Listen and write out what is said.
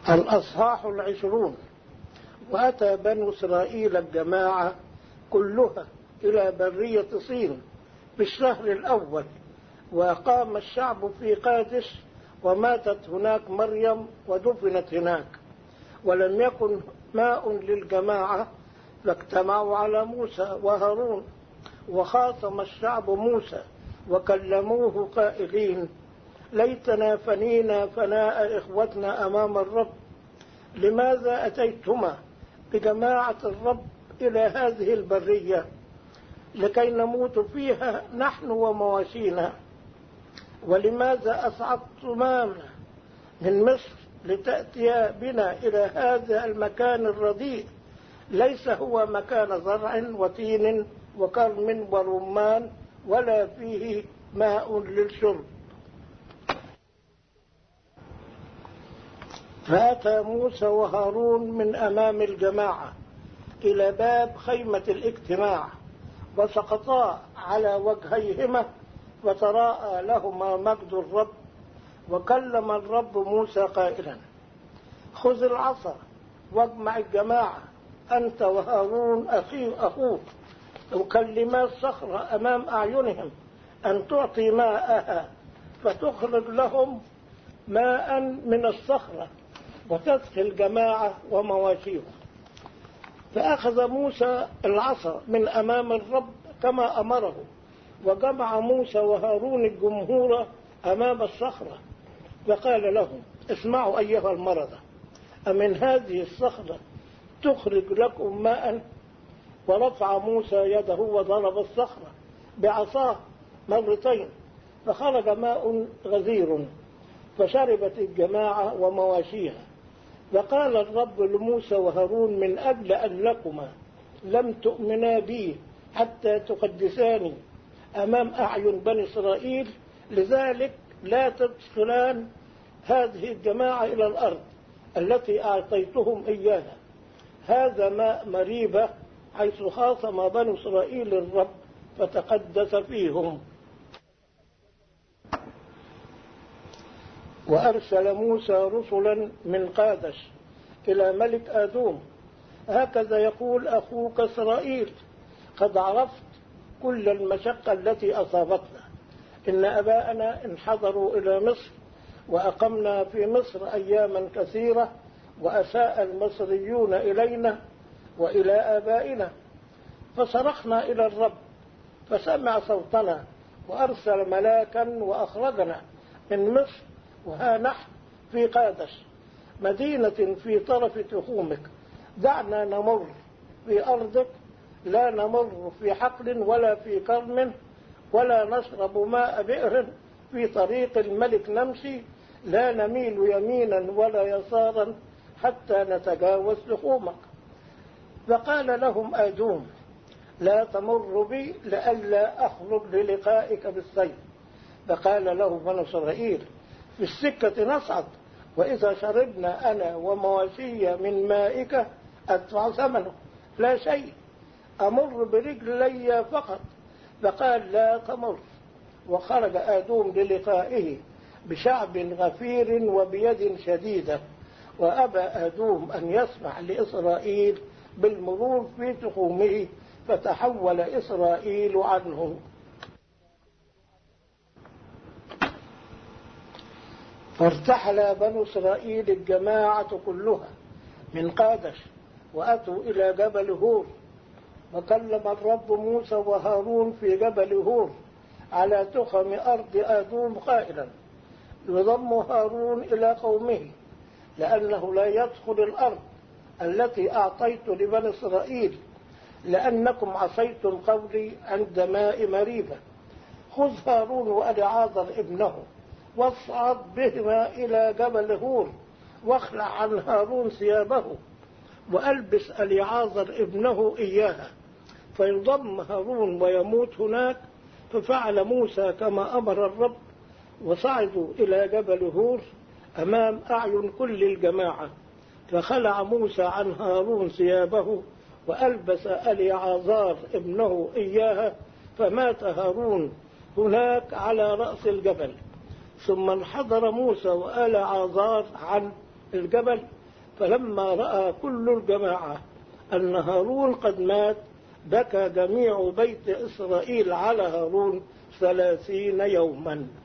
الأصحاح 20. وأتى بنو إسرائيل الجماعة كلها إلى برية صين في الشهر الأول، وأقام الشعب في قادش، وماتت هناك مريم ودفنت هناك، ولم يكن ماء للجماعة، فاجتمعوا على موسى وهارون، وخاصم الشعب موسى وكلموه قائلين: ليتنا فنينا فناء إخوتنا أمام الرب، لماذا أتيتما بجماعة الرب إلى هذه البرية لكي نموت فيها نحن ومواشينا؟ ولماذا أصعدتمانا من مصر لتأتيا بنا إلى هذا المكان الرديء، ليس هو مكان زرع وتين وكرم ورمان، ولا فيه ماء للشرب؟ فأتى موسى وهارون من أمام الجماعة إلى باب خيمة الاجتماع، وسقطا على وجهيهما، وتراءى لهما مجد الرب. وكلم الرب موسى قائلا: خذ العصا واجمع الجماعة أنت وهارون أخوك، وكلما الصخرة أمام أعينهم أن تعطي ماءها، فتخرج لهم ماء من الصخرة، وتسقي الجماعة ومواشيهم. فأخذ موسى العصا من أمام الرب كما أمره، وجمع موسى وهارون الجمهور أمام الصخرة، وقال لهم: اسمعوا أيها المرضى، أمن هذه الصخرة تخرج لكم ماء؟ ورفع موسى يده وضرب الصخرة بعصاه مرتين، فخرج ماء غزير، فشربت الجماعة ومواشيها. وقال الرب لموسى وهارون: من أجل أنكما لم تؤمنا بي حتى تقدساني أمام أعين بني إسرائيل، لذلك لا تدخلان هذه الجماعة إلى الأرض التي أعطيتهم إياها. هذا ماء مريبة، حيث خاصم بني إسرائيل الرب فتقدس فيهم. وأرسل موسى رسلا من قادش إلى ملك آدوم: هكذا يقول أخوك إسرائيل: قد عرفت كل المشقة التي أصابتنا، إن أباءنا انحدروا إلى مصر، وأقمنا في مصر أياما كثيرة، وأساء المصريون إلينا وإلى آبائنا، فصرخنا إلى الرب فسمع صوتنا، وأرسل ملاكا وأخرجنا من مصر، وها نحن في قادش، مدينة في طرف تخومك. دعنا نمر في أرضك، لا نمر في حقل ولا في كرم، ولا نشرب ماء بئر. في طريق الملك نمشي، لا نميل يمينا ولا يسارا حتى نتجاوز تخومك. فقال لهم آدوم: لا تمر بي لئلا أخرج للقائك بالسيف. فقال له بنو إسرائيل: في السكة نصعد، وإذا شربنا أنا ومواشي من مائك أدفع ثمنه، لا شيء، أمر برجلي فقط. فقال: لا تمر. وخرج آدوم للقائه بشعب غفير وبيد شديدة، وأبى آدوم أن يسمح لإسرائيل بالمرور في تخومه، فتحول إسرائيل عنه. فارتحل بنو إسرائيل الجماعة كلها من قادش، وأتوا إلى جبل هور. وكلم الرب موسى وهارون في جبل هور على تخم أرض آدوم قائلا: يضم هارون إلى قومه، لأنه لا يدخل الأرض التي أعطيت لبني إسرائيل، لأنكم عصيتم قولي عند ماء مريبة. خذ هارون وألعازر ابنه، واصعد بهما إلى جبل هور، واخلع عن هارون ثيابه، وألبس ألعازر ابنه إياها، فيضم هارون ويموت هناك. ففعل موسى كما أمر الرب، وصعدوا إلى جبل هور أمام أعين كل الجماعة. فخلع موسى عن هارون ثيابه، وألبس ألعازر ابنه إياها، فمات هارون هناك على رأس الجبل. ثم انحدر موسى وألعازر عن الجبل. فلما رأى كل الجماعة أن هارون قد مات بكى جميع بيت إسرائيل على هارون 30 يوما.